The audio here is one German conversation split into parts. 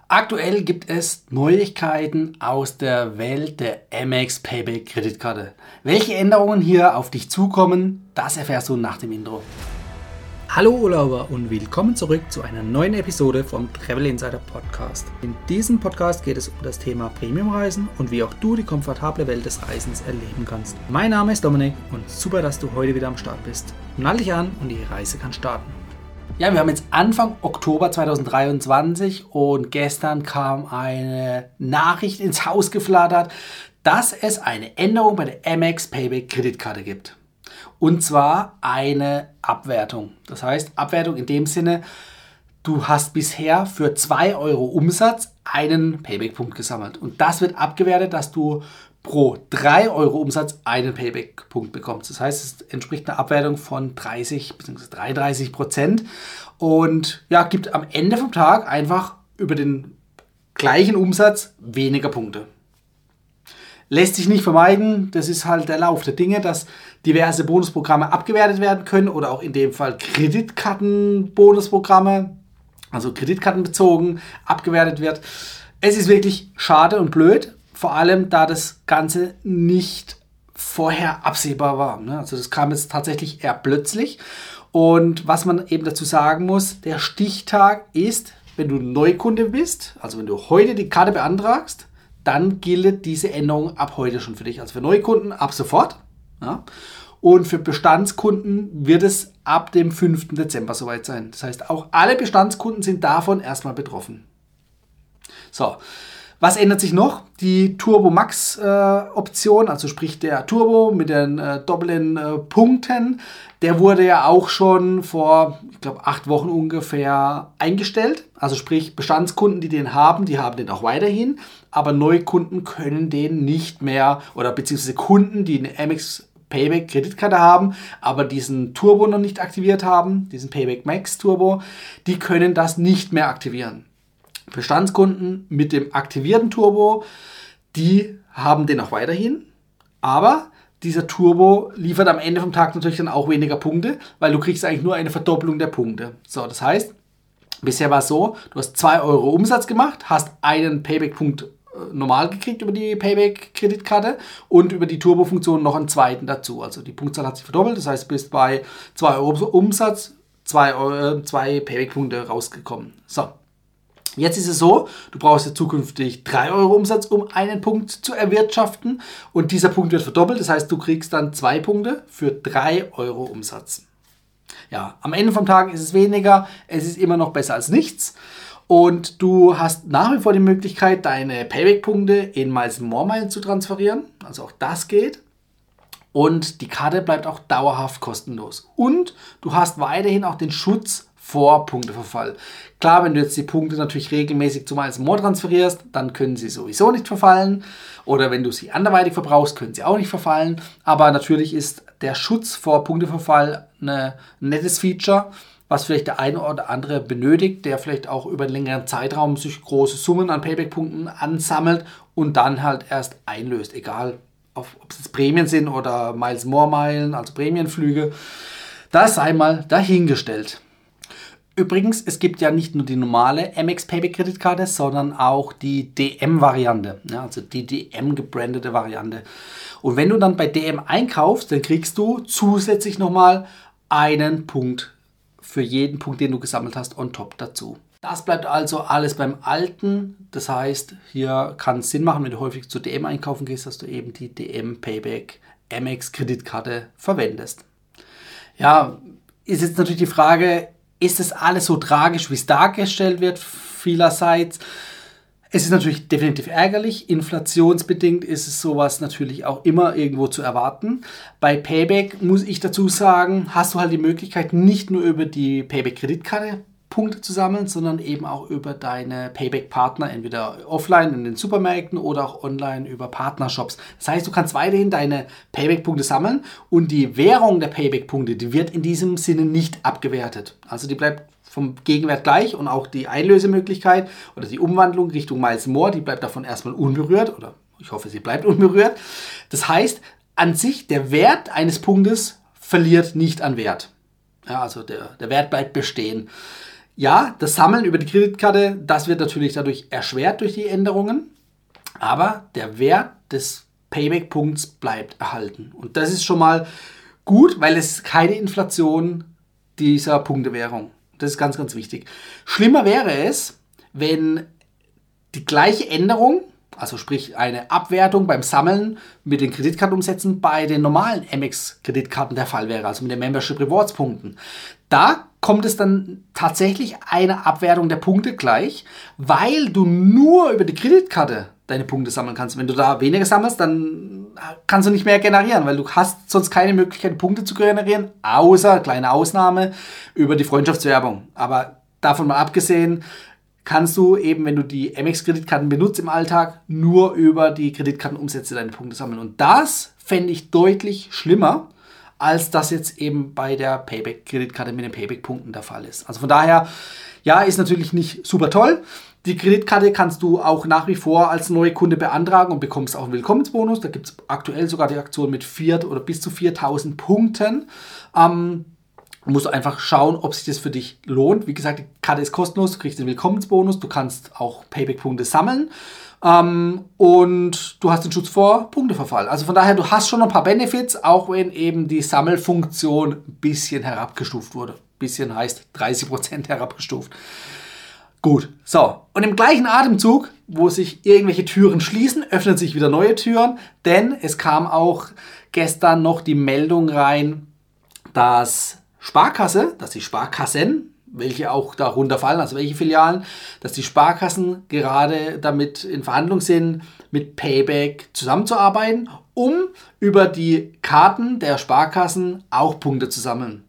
Aktuell gibt es Neuigkeiten aus der Welt der Amex Payback Kreditkarte. Welche Änderungen hier auf dich zukommen, das erfährst du nach dem Intro. Hallo Urlauber und willkommen zurück zu einer neuen Episode vom Travel Insider Podcast. In diesem Podcast geht es um das Thema Premiumreisen und wie auch du die komfortable Welt des Reisens erleben kannst. Mein Name ist Dominik und super, dass du heute wieder am Start bist. Nall dich an und die Reise kann starten. Ja, wir haben jetzt Anfang Oktober 2023 und gestern kam eine Nachricht ins Haus geflattert, dass es eine Änderung bei der Amex Payback Kreditkarte gibt. Und zwar eine Abwertung. Das heißt, Abwertung in dem Sinne, du hast bisher für 2 Euro Umsatz einen Payback-Punkt gesammelt. Und das wird abgewertet, dass du pro 3 Euro Umsatz einen Payback-Punkt bekommst. Das heißt, es entspricht einer Abwertung von 30 bzw. 33%. Und ja, gibt am Ende vom Tag einfach über den gleichen Umsatz weniger Punkte. Lässt sich nicht vermeiden, das ist halt der Lauf der Dinge, dass diverse Bonusprogramme abgewertet werden können oder auch in dem Fall Kreditkartenbonusprogramme, also kreditkartenbezogen, abgewertet wird. Es ist wirklich schade und blöd, vor allem da das Ganze nicht vorher absehbar war. Also das kam jetzt tatsächlich eher plötzlich. Und was man eben dazu sagen muss, der Stichtag ist, wenn du Neukunde bist, also wenn du heute die Karte beantragst, dann gilt diese Änderung ab heute schon für dich. Also für Neukunden ab sofort. Ja. Und für Bestandskunden wird es ab dem 5. Dezember soweit sein. Das heißt, auch alle Bestandskunden sind davon erstmal betroffen. So, was ändert sich noch? Die Turbo Max Option, also sprich der Turbo mit den doppelten Punkten, der wurde ja auch schon vor, ich glaube, 8 Wochen ungefähr eingestellt. Also sprich, Bestandskunden, die den haben, die haben den auch weiterhin. Aber Neukunden können den nicht mehr, oder beziehungsweise Kunden, die eine Amex Payback Kreditkarte haben, aber diesen Turbo noch nicht aktiviert haben, diesen Payback Max Turbo, die können das nicht mehr aktivieren. Bestandskunden mit dem aktivierten Turbo, die haben den auch weiterhin, aber dieser Turbo liefert am Ende vom Tag natürlich dann auch weniger Punkte, weil du kriegst eigentlich nur eine Verdoppelung der Punkte. So, das heißt, bisher war es so, du hast 2 Euro Umsatz gemacht, hast einen Payback-Punkt normal gekriegt über die Payback-Kreditkarte und über die Turbo-Funktion noch einen zweiten dazu. Also die Punktzahl hat sich verdoppelt, das heißt, du bist bei 2 Euro Umsatz 2 Payback-Punkte rausgekommen. So. Jetzt ist es so, du brauchst ja zukünftig 3 Euro Umsatz, um einen Punkt zu erwirtschaften. Und dieser Punkt wird verdoppelt, das heißt, du kriegst dann 2 Punkte für 3 Euro Umsatz. Ja, am Ende vom Tag ist es weniger, es ist immer noch besser als nichts. Und du hast nach wie vor die Möglichkeit, deine Payback-Punkte in Miles More Meilen zu transferieren. Also auch das geht. Und die Karte bleibt auch dauerhaft kostenlos. Und du hast weiterhin auch den Schutz vor Punkteverfall. Klar, wenn du jetzt die Punkte natürlich regelmäßig zu Miles More transferierst, dann können sie sowieso nicht verfallen. Oder wenn du sie anderweitig verbrauchst, können sie auch nicht verfallen. Aber natürlich ist der Schutz vor Punkteverfall ein nettes Feature, was vielleicht der eine oder andere benötigt, der vielleicht auch über einen längeren Zeitraum sich große Summen an Payback-Punkten ansammelt und dann halt erst einlöst. Egal, ob es jetzt Prämien sind oder Miles More Meilen, also Prämienflüge. Das sei mal dahingestellt. Übrigens, es gibt ja nicht nur die normale Amex Payback Kreditkarte, sondern auch die DM-Variante, ja, also die DM-gebrandete Variante. Und wenn du dann bei DM einkaufst, dann kriegst du zusätzlich nochmal einen Punkt für jeden Punkt, den du gesammelt hast, on top dazu. Das bleibt also alles beim Alten. Das heißt, hier kann es Sinn machen, wenn du häufig zu DM einkaufen gehst, dass du eben die DM Payback Amex Kreditkarte verwendest. Ja, ist jetzt natürlich die Frage, ist das alles so tragisch, wie es dargestellt wird vielerseits? Es ist natürlich definitiv ärgerlich. Inflationsbedingt ist es sowas natürlich auch immer irgendwo zu erwarten. Bei Payback muss ich dazu sagen, hast du halt die Möglichkeit, nicht nur über die Payback-Kreditkarte Punkte zu sammeln, sondern eben auch über deine Payback-Partner, entweder offline in den Supermärkten oder auch online über Partnershops. Das heißt, du kannst weiterhin deine Payback-Punkte sammeln und die Währung der Payback-Punkte, die wird in diesem Sinne nicht abgewertet. Also die bleibt vom Gegenwert gleich und auch die Einlösemöglichkeit oder die Umwandlung Richtung Miles More, die bleibt davon erstmal unberührt oder ich hoffe, sie bleibt unberührt. Das heißt, an sich, der Wert eines Punktes verliert nicht an Wert. Ja, also der Wert bleibt bestehen. Ja, das Sammeln über die Kreditkarte, das wird natürlich dadurch erschwert durch die Änderungen, aber der Wert des Payback-Punkts bleibt erhalten. Und das ist schon mal gut, weil es ist keine Inflation dieser Punktewährung. Das ist ganz, ganz wichtig. Schlimmer wäre es, wenn die gleiche Änderung, also sprich eine Abwertung beim Sammeln mit den Kreditkartenumsätzen bei den normalen Amex-Kreditkarten der Fall wäre, also mit den Membership Rewards Punkten. Da kommt es dann tatsächlich eine Abwertung der Punkte gleich, weil du nur über die Kreditkarte deine Punkte sammeln kannst. Wenn du da weniger sammelst, dann kannst du nicht mehr generieren, weil du hast sonst keine Möglichkeit, Punkte zu generieren, außer, kleine Ausnahme, über die Freundschaftswerbung. Aber davon mal abgesehen, kannst du eben, wenn du die Amex-Kreditkarten benutzt im Alltag, nur über die Kreditkartenumsätze deine Punkte sammeln. Und das fände ich deutlich schlimmer, als das jetzt eben bei der Payback-Kreditkarte mit den Payback-Punkten der Fall ist. Also von daher, ja, ist natürlich nicht super toll. Die Kreditkarte kannst du auch nach wie vor als neue Kunde beantragen und bekommst auch einen Willkommensbonus. Da gibt es aktuell sogar die Aktion mit 4 oder bis zu 4.000 Punkten. Musst du einfach schauen, ob sich das für dich lohnt. Wie gesagt, die Karte ist kostenlos, du kriegst den Willkommensbonus, du kannst auch Payback-Punkte sammeln und du hast den Schutz vor Punkteverfall. Also von daher, du hast schon ein paar Benefits, auch wenn eben die Sammelfunktion ein bisschen herabgestuft wurde. Ein bisschen heißt 30% herabgestuft. Gut, so. Und im gleichen Atemzug, wo sich irgendwelche Türen schließen, öffnen sich wieder neue Türen, denn es kam auch gestern noch die Meldung rein, dass die Sparkassen, welche auch darunter fallen, also welche Filialen, dass die Sparkassen gerade damit in Verhandlung sind, mit Payback zusammenzuarbeiten, um über die Karten der Sparkassen auch Punkte zu sammeln.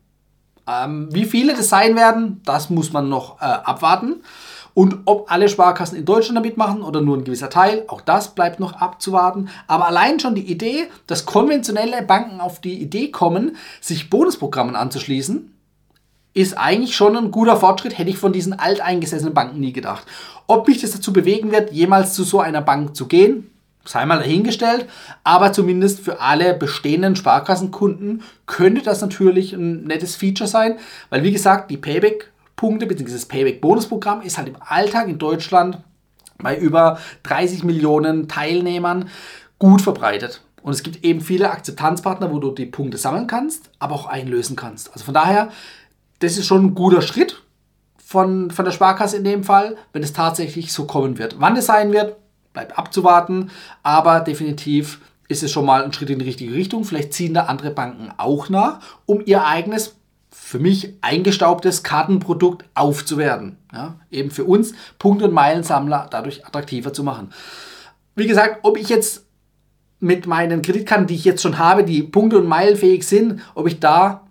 Wie viele das sein werden, das muss man noch abwarten. Und ob alle Sparkassen in Deutschland damit machen oder nur ein gewisser Teil, auch das bleibt noch abzuwarten. Aber allein schon die Idee, dass konventionelle Banken auf die Idee kommen, sich Bonusprogrammen anzuschließen, ist eigentlich schon ein guter Fortschritt, hätte ich von diesen alteingesessenen Banken nie gedacht. Ob mich das dazu bewegen wird, jemals zu so einer Bank zu gehen, sei mal dahingestellt, aber zumindest für alle bestehenden Sparkassenkunden könnte das natürlich ein nettes Feature sein, weil wie gesagt, die Payback-Punkte bzw. das Payback-Bonusprogramm ist halt im Alltag in Deutschland bei über 30 Millionen Teilnehmern gut verbreitet. Und es gibt eben viele Akzeptanzpartner, wo du die Punkte sammeln kannst, aber auch einlösen kannst. Also von daher, das ist schon ein guter Schritt von der Sparkasse in dem Fall, wenn es tatsächlich so kommen wird. Wann es sein wird, bleibt abzuwarten, aber definitiv ist es schon mal ein Schritt in die richtige Richtung. Vielleicht ziehen da andere Banken auch nach, um ihr eigenes, für mich eingestaubtes Kartenprodukt aufzuwerten. Ja, eben für uns Punkt- und Meilensammler dadurch attraktiver zu machen. Wie gesagt, ob ich jetzt mit meinen Kreditkarten, die ich jetzt schon habe, die punkte- und meilenfähig sind, ob ich da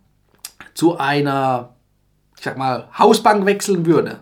zu einer, ich sag mal, Hausbank wechseln würde,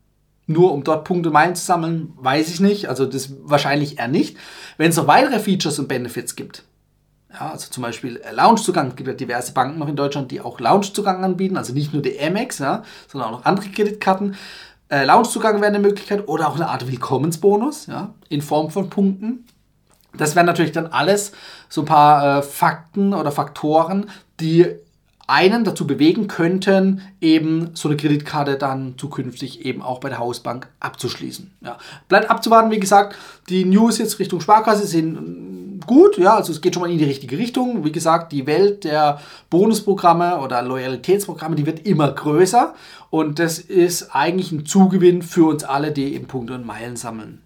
nur um dort Punkte und Meilen zu sammeln, weiß ich nicht. Also das wahrscheinlich eher nicht. Wenn es noch weitere Features und Benefits gibt, ja, also zum Beispiel Loungezugang, es gibt ja diverse Banken noch in Deutschland, die auch Loungezugang anbieten, also nicht nur die Amex, ja, sondern auch noch andere Kreditkarten. Loungezugang wäre eine Möglichkeit oder auch eine Art Willkommensbonus, ja, in Form von Punkten. Das wären natürlich dann alles so ein paar Fakten oder Faktoren, die einen dazu bewegen könnten, eben so eine Kreditkarte dann zukünftig eben auch bei der Hausbank abzuschließen. Ja. Bleibt abzuwarten, wie gesagt, die News jetzt Richtung Sparkasse sind gut, ja, also es geht schon mal in die richtige Richtung. Wie gesagt, die Welt der Bonusprogramme oder Loyalitätsprogramme, die wird immer größer und das ist eigentlich ein Zugewinn für uns alle, die eben Punkte und Meilen sammeln.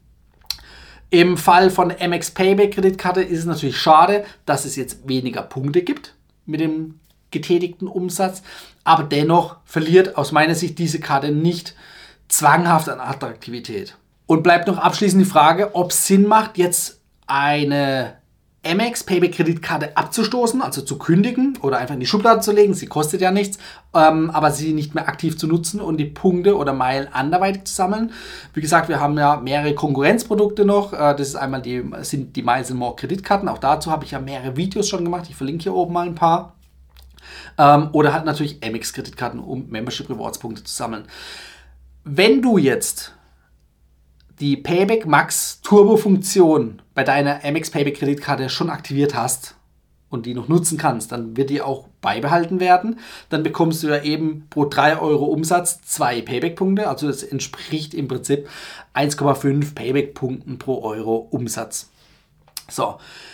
Im Fall von Amex Payback Kreditkarte ist es natürlich schade, dass es jetzt weniger Punkte gibt mit dem getätigten Umsatz, aber dennoch verliert aus meiner Sicht diese Karte nicht zwanghaft an Attraktivität. Und bleibt noch abschließend die Frage, ob es Sinn macht, jetzt eine Amex Payback Kreditkarte abzustoßen, also zu kündigen oder einfach in die Schublade zu legen. Sie kostet ja nichts, aber sie nicht mehr aktiv zu nutzen und die Punkte oder Meilen anderweitig zu sammeln. Wie gesagt, wir haben ja mehrere Konkurrenzprodukte noch. Das ist einmal die Miles & More Kreditkarten. Auch dazu habe ich ja mehrere Videos schon gemacht. Ich verlinke hier oben mal ein paar. Oder halt natürlich Amex-Kreditkarten, um Membership Rewards Punkte zu sammeln. Wenn du jetzt die Payback Max Turbo Funktion bei deiner Amex Payback Kreditkarte schon aktiviert hast, und die noch nutzen kannst, dann wird die auch beibehalten werden. Dann bekommst du ja eben pro 3 Euro Umsatz 2 Payback-Punkte. Also das entspricht im Prinzip 1,5 Payback-Punkten pro Euro Umsatz. So,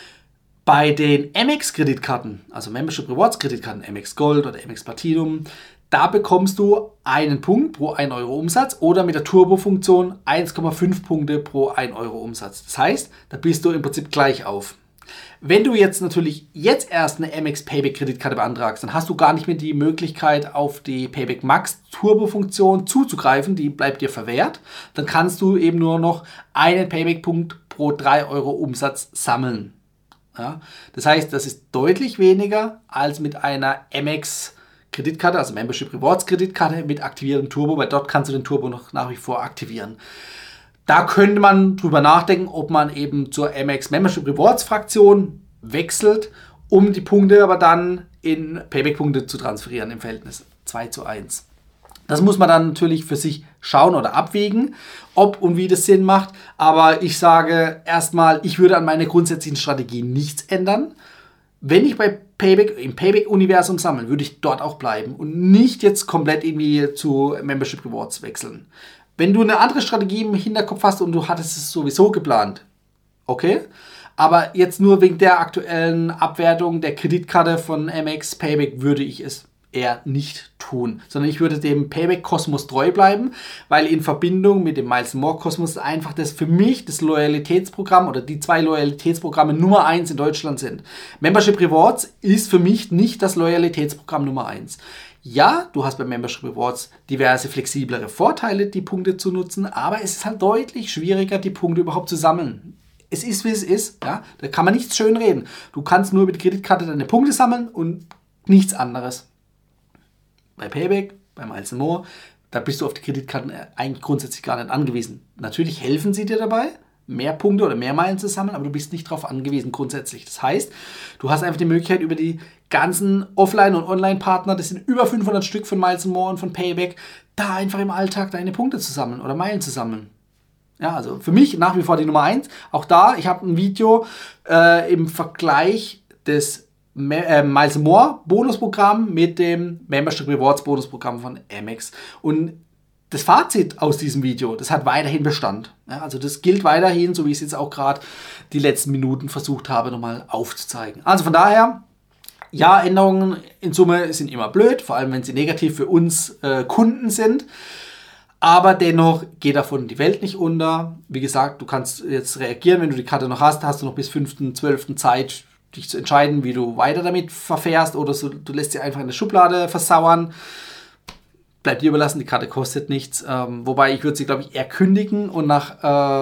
bei den Amex-Kreditkarten, also Membership Rewards Kreditkarten, Amex Gold oder Amex Platinum, da bekommst du einen Punkt pro 1 Euro Umsatz oder mit der Turbo-Funktion 1,5 Punkte pro 1 Euro Umsatz. Das heißt, da bist du im Prinzip gleich auf. Wenn du jetzt natürlich erst eine Amex Payback Kreditkarte beantragst, dann hast du gar nicht mehr die Möglichkeit, auf die Payback Max Turbo-Funktion zuzugreifen, die bleibt dir verwehrt. Dann kannst du eben nur noch einen Payback-Punkt pro 3 Euro Umsatz sammeln. Ja? Das heißt, das ist deutlich weniger als mit einer Amex Kreditkarte, also Membership Rewards Kreditkarte mit aktiviertem Turbo, weil dort kannst du den Turbo noch nach wie vor aktivieren. Da könnte man drüber nachdenken, ob man eben zur Amex Membership Rewards Fraktion wechselt, um die Punkte aber dann in Payback-Punkte zu transferieren im Verhältnis 2:1. Das muss man dann natürlich für sich schauen oder abwägen, ob und wie das Sinn macht. Aber ich sage erstmal, ich würde an meiner grundsätzlichen Strategie nichts ändern. Wenn ich bei Payback, im Payback-Universum sammeln, würde ich dort auch bleiben und nicht jetzt komplett irgendwie zu Membership Rewards wechseln. Wenn du eine andere Strategie im Hinterkopf hast und du hattest es sowieso geplant, okay, aber jetzt nur wegen der aktuellen Abwertung der Kreditkarte von Amex Payback würde ich es eher nicht tun, sondern ich würde dem Payback-Kosmos treu bleiben, weil in Verbindung mit dem Miles & More Kosmos einfach das für mich das Loyalitätsprogramm oder die 2 Loyalitätsprogramme Nummer 1 in Deutschland sind. Membership Rewards ist für mich nicht das Loyalitätsprogramm Nummer 1. Ja, du hast bei Membership Rewards diverse flexiblere Vorteile, die Punkte zu nutzen, aber es ist halt deutlich schwieriger, die Punkte überhaupt zu sammeln. Es ist, wie es ist, ja? Da kann man nichts schön reden. Du kannst nur mit Kreditkarte deine Punkte sammeln und nichts anderes. Bei Payback, bei Miles & More, da bist du auf die Kreditkarten eigentlich grundsätzlich gar nicht angewiesen. Natürlich helfen sie dir dabei, mehr Punkte oder mehr Meilen zu sammeln, aber du bist nicht darauf angewiesen grundsätzlich. Das heißt, du hast einfach die Möglichkeit, über die ganzen Offline- und Online-Partner, das sind über 500 Stück von Miles & More und von Payback, da einfach im Alltag deine Punkte zu sammeln oder Meilen zu sammeln. Ja, also für mich nach wie vor die Nummer 1. Auch da, ich habe ein Video im Vergleich des Miles & More Bonusprogramm mit dem Membership Rewards Bonusprogramm von Amex. Und das Fazit aus diesem Video, das hat weiterhin Bestand. Ja, also das gilt weiterhin, so wie ich es jetzt auch gerade die letzten Minuten versucht habe, nochmal aufzuzeigen. Also von daher, ja, Änderungen in Summe sind immer blöd, vor allem wenn sie negativ für uns Kunden sind. Aber dennoch geht davon die Welt nicht unter. Wie gesagt, du kannst jetzt reagieren, wenn du die Karte noch hast du noch bis 5.12. Zeit, dich zu entscheiden, wie du weiter damit verfährst, oder so, du lässt sie einfach in der Schublade versauern. Bleibt dir überlassen, die Karte kostet nichts. Wobei ich würde sie, glaube ich, eher kündigen und nach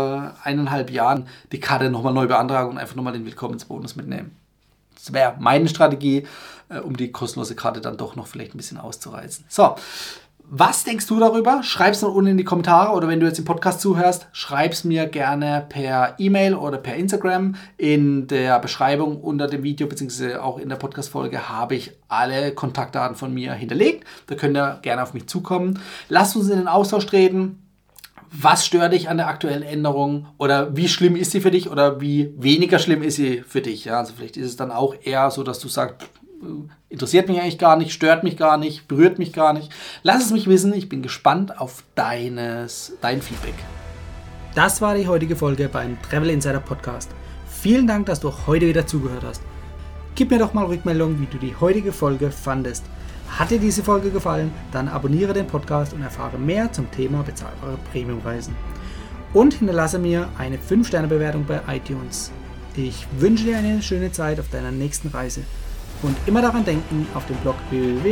1,5 Jahren die Karte nochmal neu beantragen und einfach nochmal den Willkommensbonus mitnehmen. Das wäre meine Strategie, um die kostenlose Karte dann doch noch vielleicht ein bisschen auszureizen. So, was denkst du darüber? Schreib es noch unten in die Kommentare, oder wenn du jetzt im Podcast zuhörst, schreib es mir gerne per E-Mail oder per Instagram. In der Beschreibung unter dem Video bzw. auch in der Podcast-Folge habe ich alle Kontaktdaten von mir hinterlegt. Da könnt ihr gerne auf mich zukommen. Lasst uns in den Austausch treten. Was stört dich an der aktuellen Änderung, oder wie schlimm ist sie für dich oder wie weniger schlimm ist sie für dich? Ja, also vielleicht ist es dann auch eher so, dass du sagst, interessiert mich eigentlich gar nicht, stört mich gar nicht, berührt mich gar nicht. Lass es mich wissen, ich bin gespannt auf dein Feedback. Das war die heutige Folge beim Travel Insider Podcast. Vielen Dank, dass du heute wieder zugehört hast. Gib mir doch mal Rückmeldung, wie du die heutige Folge fandest. Hat dir diese Folge gefallen, dann abonniere den Podcast und erfahre mehr zum Thema bezahlbare Premiumreisen. Und hinterlasse mir eine 5-Sterne-Bewertung bei iTunes. Ich wünsche dir eine schöne Zeit auf deiner nächsten Reise. Und immer daran denken, auf dem Blog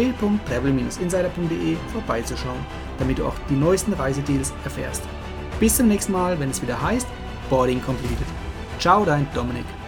www.travel-insider.de vorbeizuschauen, damit du auch die neuesten Reisedeals erfährst. Bis zum nächsten Mal, wenn es wieder heißt Boarding Completed. Ciao, dein Dominik.